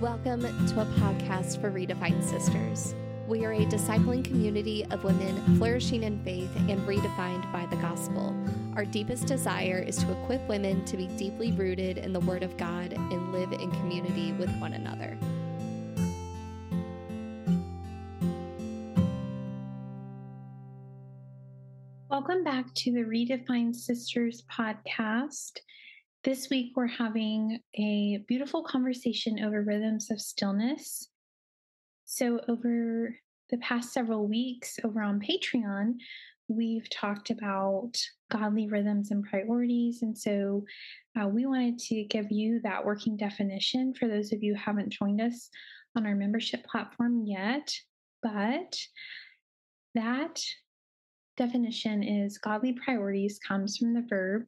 Welcome to a podcast for Redefined Sisters. We are a discipling community of women flourishing in faith and redefined by the gospel. Our deepest desire is to equip women to be deeply rooted in the Word of God and live in community with one another. Welcome back to the Redefined Sisters podcast. This week, we're having a beautiful conversation over rhythms of stillness. So over the past several weeks over on Patreon, we've talked about godly rhythms and priorities. And so we wanted to give you that working definition for those of you who haven't joined us on our membership platform yet. But that definition is godly priorities comes from the verb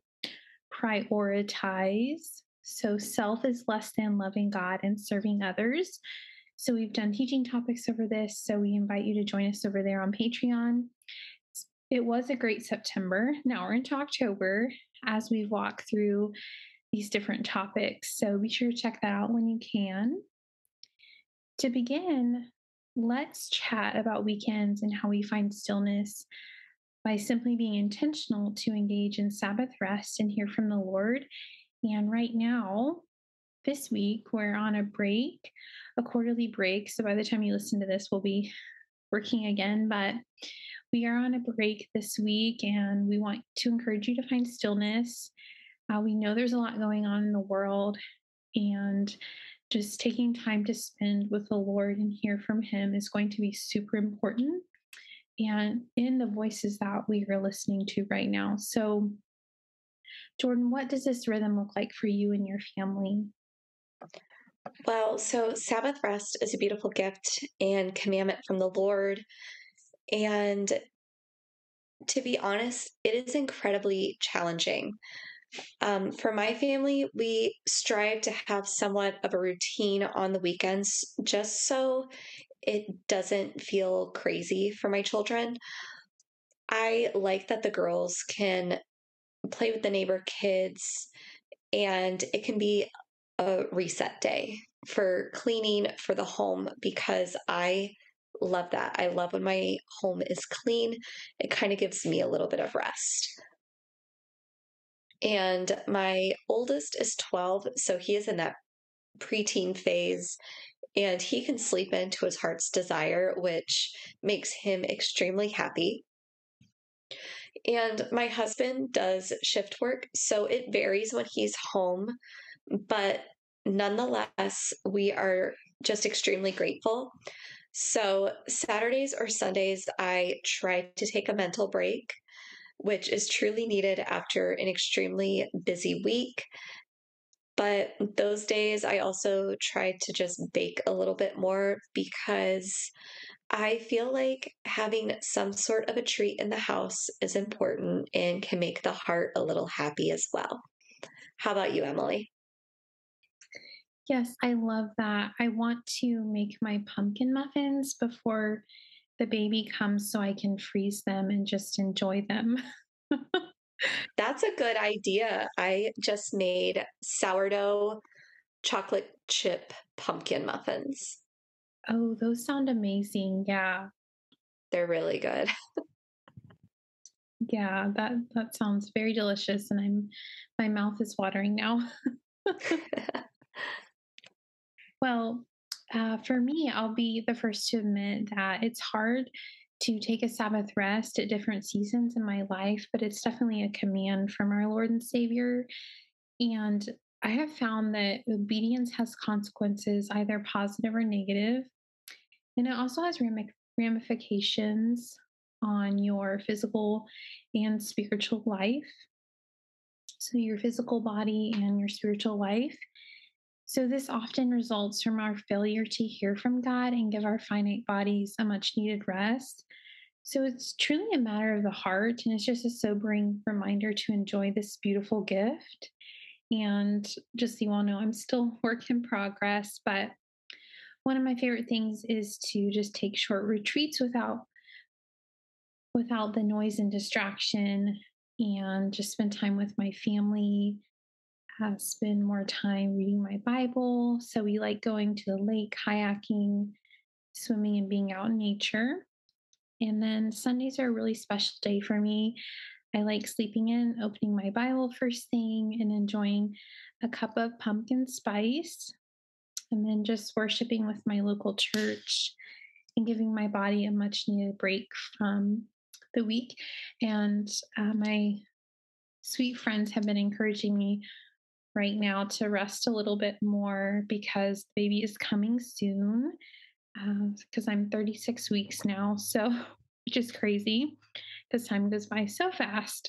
prioritize. So self is less than loving God and serving others. So we've done teaching topics over this. So we invite you to join us over there on Patreon. It was a great September. Now we're into October as we walk through these different topics. So be sure to check that out when you can. To begin, let's chat about weekends and how we find stillness by simply being intentional to engage in Sabbath rest and hear from the Lord. And right now, this week, we're on a break, a quarterly break. So by the time you listen to this, we'll be working again. But we are on a break this week, and we want to encourage you to find stillness. We know there's a lot going on in the world, and just taking time to spend with the Lord and hear from Him is going to be super important. And in the voices that we are listening to right now. So, Jordan, what does this rhythm look like for you and your family? Well, so Sabbath rest is a beautiful gift and commandment from the Lord. And to be honest, it is incredibly challenging. For my family, we strive to have somewhat of a routine on the weekends just so it doesn't feel crazy for my children. I like that the girls can play with the neighbor kids, and it can be a reset day for cleaning for the home because I love that. I love when my home is clean. It kind of gives me a little bit of rest. And my oldest is 12, so he is in that preteen phase, and he can sleep into his heart's desire, which makes him extremely happy. And my husband does shift work, so it varies when he's home, but nonetheless, we are just extremely grateful. So Saturdays or Sundays, I try to take a mental break, which is truly needed after an extremely busy week. But those days, I also try to just bake a little bit more because I feel like having some sort of a treat in the house is important and can make the heart a little happy as well. How about you, Emily? Yes, I love that. I want to make my pumpkin muffins before the baby comes so I can freeze them and just enjoy them. That's a good idea. I just made sourdough chocolate chip pumpkin muffins. Oh, those sound amazing. Yeah. They're really good. Yeah, that sounds very delicious, and my mouth is watering now. Well, for me, I'll be the first to admit that it's hard to take a Sabbath rest at different seasons in my life, but it's definitely a command from our Lord and Savior. And I have found that obedience has consequences, either positive or negative. And it also has ramifications on your physical and spiritual life. So, your physical body and your spiritual life. So, this often results from our failure to hear from God and give our finite bodies a much needed rest. So, it's truly a matter of the heart, and it's just a sobering reminder to enjoy this beautiful gift. And just so you all know, I'm still work in progress, but one of my favorite things is to just take short retreats without the noise and distraction, and just spend time with my family. spend more time reading my Bible. So we like going to the lake, kayaking, swimming, and being out in nature. And then Sundays are a really special day for me. I like sleeping in, opening my Bible first thing, and enjoying a cup of pumpkin spice, and then just worshiping with my local church and giving my body a much needed break from the week. And my sweet friends have been encouraging me right now to rest a little bit more because the baby is coming soon, because I'm 36 weeks now. So, which is crazy because time goes by so fast.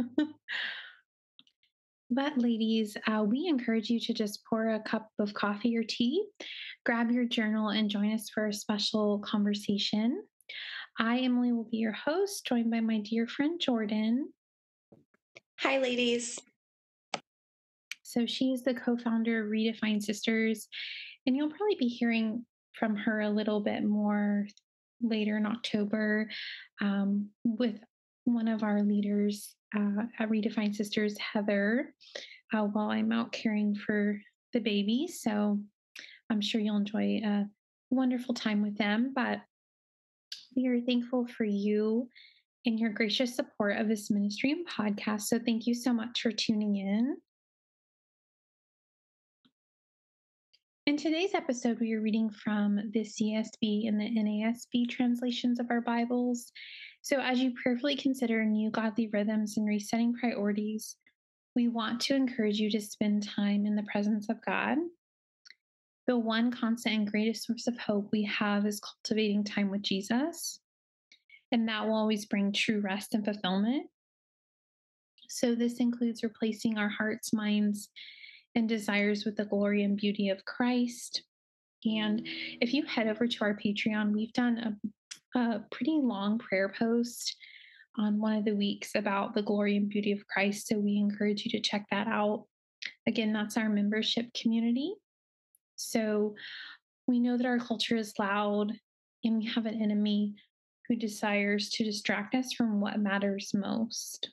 But, ladies, we encourage you to just pour a cup of coffee or tea, grab your journal, and join us for a special conversation. I, Emily, will be your host, joined by my dear friend Jordan. Hi, ladies. So, she is the co founder of Redefined Sisters, and you'll probably be hearing from her a little bit more later in October with one of our leaders at Redefined Sisters, Heather, while I'm out caring for the baby. So I'm sure you'll enjoy a wonderful time with them. But we are thankful for you and your gracious support of this ministry and podcast. So thank you so much for tuning in. In today's episode, we are reading from the CSB and the NASB translations of our Bibles. So, as you prayerfully consider new godly rhythms and resetting priorities, we want to encourage you to spend time in the presence of God. The one constant and greatest source of hope we have is cultivating time with Jesus, and that will always bring true rest and fulfillment. So, this includes replacing our hearts, minds, and desires with the glory and beauty of Christ. And if you head over to our Patreon, we've done a pretty long prayer post on one of the weeks about the glory and beauty of Christ. So we encourage you to check that out. Again, that's our membership community. So we know that our culture is loud and we have an enemy who desires to distract us from what matters most.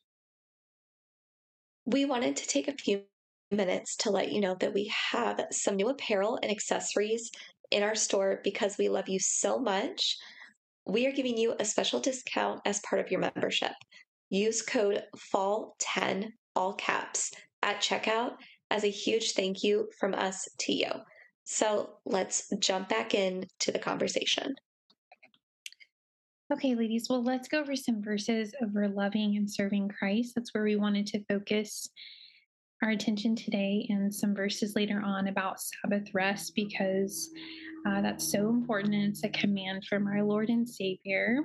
We wanted to take a few minutes to let you know that we have some new apparel and accessories in our store because we love you so much. We are giving you a special discount as part of your membership. Use code FALL10, all caps, at checkout as a huge thank you from us to you. So let's jump back into the conversation. Okay, ladies, well, let's go over some verses over loving and serving Christ. That's where we wanted to focus our attention today, and some verses later on about Sabbath rest, because that's so important and it's a command from our Lord and Savior.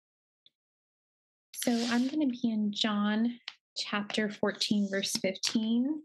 So I'm going to be in John chapter 14, verse 15.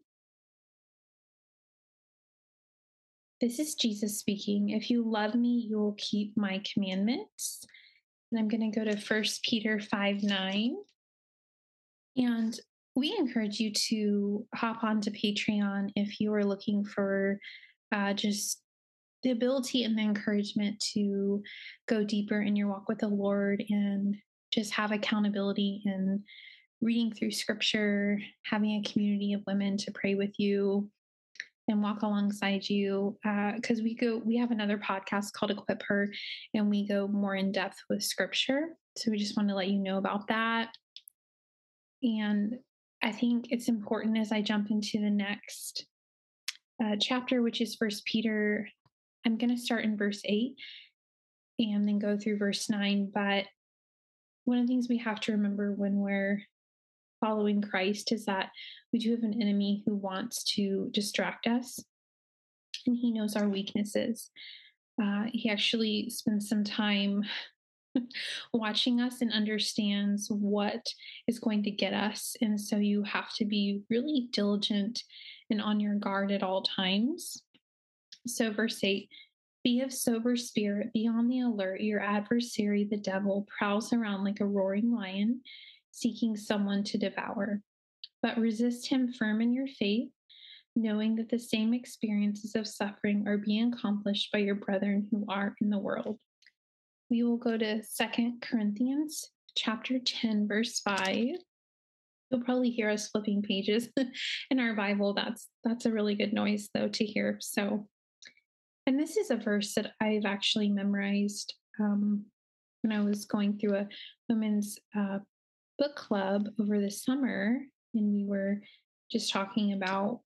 This is Jesus speaking. If you love me, you will keep my commandments. And I'm going to go to 1 Peter 5:9. And we encourage you to hop onto Patreon if you are looking for just the ability and the encouragement to go deeper in your walk with the Lord and just have accountability in reading through scripture, having a community of women to pray with you and walk alongside you. Because we have another podcast called Equip Her, and we go more in depth with scripture. So we just want to let you know about that. And I think it's important as I jump into the next chapter, which is 1 Peter. I'm going to start in verse 8 and then go through verse 9. But one of the things we have to remember when we're following Christ is that we do have an enemy who wants to distract us, and he knows our weaknesses. He actually spends some time watching us and understands what is going to get us. And so you have to be really diligent and on your guard at all times. So verse 8, be of sober spirit, be on the alert. Your adversary, the devil, prowls around like a roaring lion, seeking someone to devour. But resist him firm in your faith, knowing that the same experiences of suffering are being accomplished by your brethren who are in the world. We will go to 2 Corinthians chapter 10, verse 5. You'll probably hear us flipping pages in our Bible. That's a really good noise though to hear. So, and this is a verse that I've actually memorized when I was going through a women's book club over the summer, and we were just talking about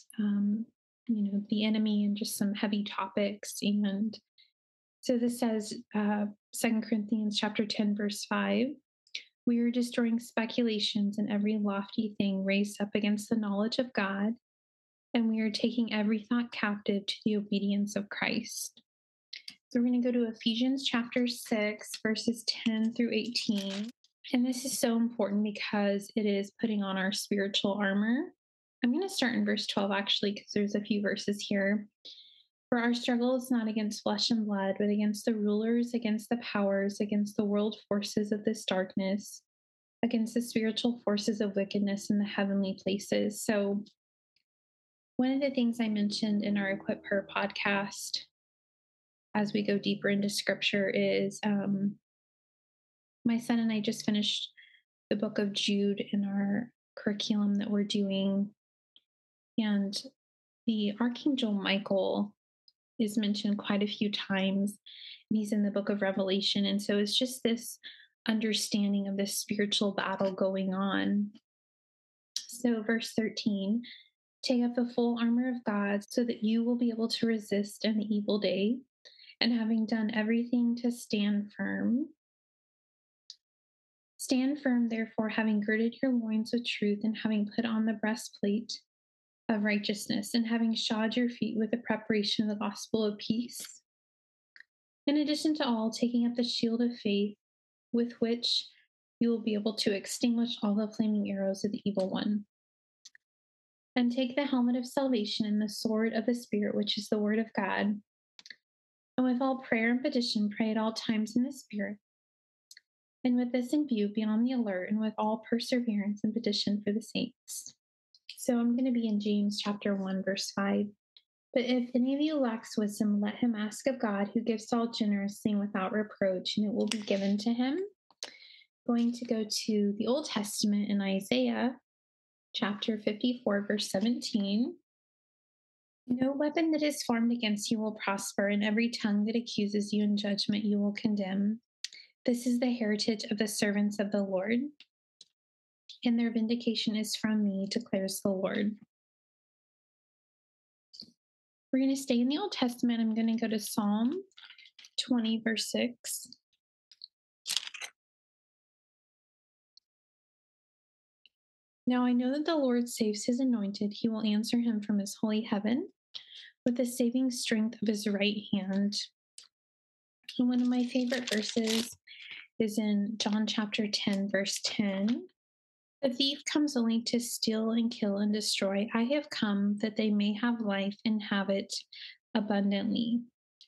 the enemy and just some heavy topics. And so this says 2 Corinthians chapter 10, verse 5. We are destroying speculations and every lofty thing raised up against the knowledge of God, and we are taking every thought captive to the obedience of Christ. So we're going to go to Ephesians chapter 6, verses 10 through 18. And this is so important because it is putting on our spiritual armor. I'm going to start in verse 12, actually, because there's a few verses here. For our struggle is not against flesh and blood, but against the rulers, against the powers, against the world forces of this darkness, against the spiritual forces of wickedness in the heavenly places. So one of the things I mentioned in our Equip Her podcast as we go deeper into scripture is my son and I just finished the book of Jude in our curriculum that we're doing. And the Archangel Michael is mentioned quite a few times. And he's in the book of Revelation. And so it's just this understanding of this spiritual battle going on. So verse 13, take up the full armor of God so that you will be able to resist in the evil day, and having done everything to stand firm. Stand firm, therefore, having girded your loins with truth, and having put on the breastplate of righteousness, and having shod your feet with the preparation of the gospel of peace. In addition to all, taking up the shield of faith, with which you will be able to extinguish all the flaming arrows of the evil one. And take the helmet of salvation and the sword of the Spirit, which is the word of God. And with all prayer and petition, pray at all times in the Spirit. And with this in view, be on the alert, and with all perseverance and petition for the saints. So I'm going to be in James chapter 1, verse 5. But if any of you lacks wisdom, let him ask of God, who gives to all generously and without reproach, and it will be given to him. Going to go to the Old Testament in Isaiah chapter 54, verse 17. No weapon that is formed against you will prosper, and every tongue that accuses you in judgment you will condemn. This is the heritage of the servants of the Lord, and their vindication is from me, declares the Lord. We're going to stay in the Old Testament. I'm going to go to Psalm 20, verse 6. Now I know that the Lord saves his anointed. He will answer him from his holy heaven with the saving strength of his right hand. And one of my favorite verses is in John chapter 10, verse 10. The thief comes only to steal and kill and destroy. I have come that they may have life and have it abundantly.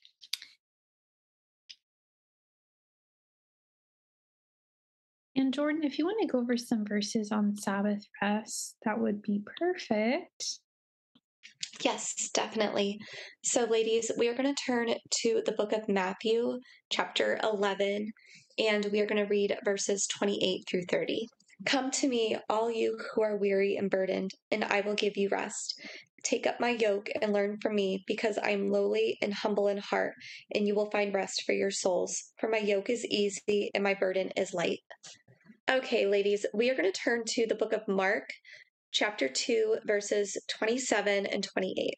And Jordan, if you want to go over some verses on Sabbath rest, that would be perfect. Yes, definitely. So, ladies, we are going to turn to the book of Matthew, chapter 11, and we are going to read verses 28 through 30. Come to me, all you who are weary and burdened, and I will give you rest. Take up my yoke and learn from me, because I am lowly and humble in heart, and you will find rest for your souls. For my yoke is easy and my burden is light. Okay, ladies, we are going to turn to the book of Mark, chapter 2, verses 27 and 28.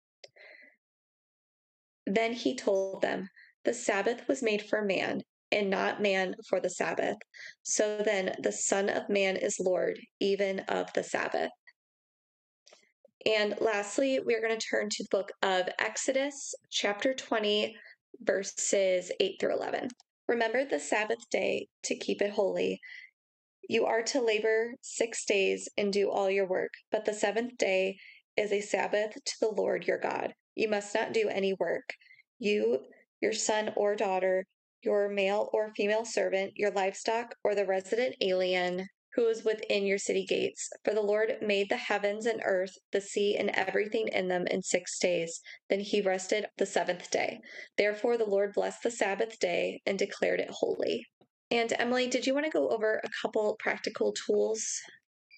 Then he told them, the Sabbath was made for man, and not man for the Sabbath. So then the Son of Man is Lord, even of the Sabbath. And lastly, we are going to turn to the book of Exodus, chapter 20, verses 8 through 11. Remember the Sabbath day to keep it holy. You are to labor 6 days and do all your work, but the seventh day is a Sabbath to the Lord your God. You must not do any work. You, your son or daughter, your male or female servant, your livestock, or the resident alien who is within your city gates. For the Lord made the heavens and earth, the sea, and everything in them in 6 days. Then he rested the seventh day. Therefore the Lord blessed the Sabbath day and declared it holy. And Emily, did you want to go over a couple practical tools?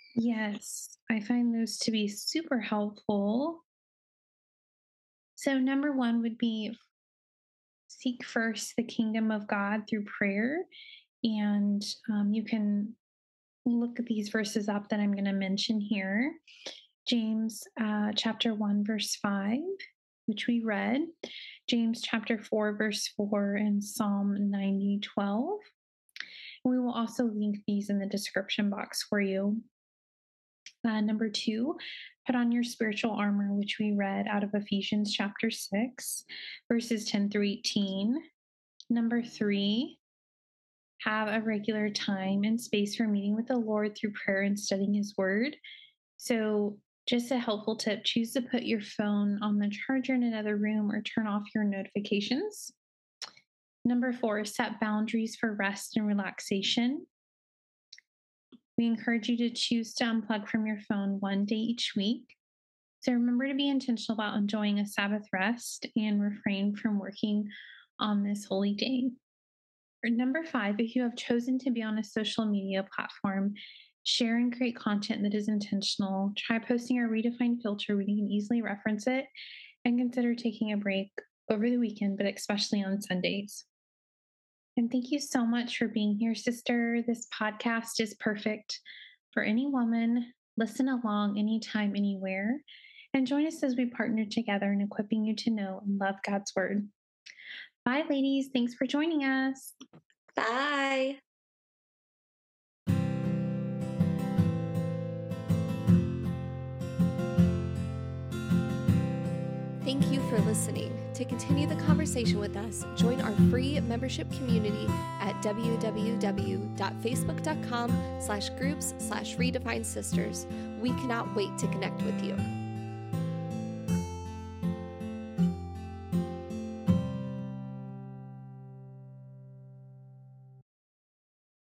Yes, I find those to be super helpful. So, number one would be seek first the kingdom of God through prayer. And you can look at these verses up that I'm going to mention here. James chapter 1, verse 5, which we read, James chapter 4, verse 4, and Psalm 90:12. We will also link these in the description box for you. Number two, put on your spiritual armor, which we read out of Ephesians chapter 6, verses 10 through 18. Number three, have a regular time and space for meeting with the Lord through prayer and studying His Word. So, just a helpful tip, choose to put your phone on the charger in another room or turn off your notifications. Number four, set boundaries for rest and relaxation. We encourage you to choose to unplug from your phone one day each week. So remember to be intentional about enjoying a Sabbath rest and refrain from working on this holy day. Number five, if you have chosen to be on a social media platform, share and create content that is intentional. Try posting a redefined filter where you can easily reference it, and consider taking a break over the weekend, but especially on Sundays. And thank you so much for being here, sister. This podcast is perfect for any woman. Listen along anytime, anywhere, and join us as we partner together in equipping you to know and love God's Word. Bye, ladies. Thanks for joining us. Bye. Thank you for listening. To continue the conversation with us, join our free membership community at www.facebook.com/groups/redefined sisters. We cannot wait to connect with you.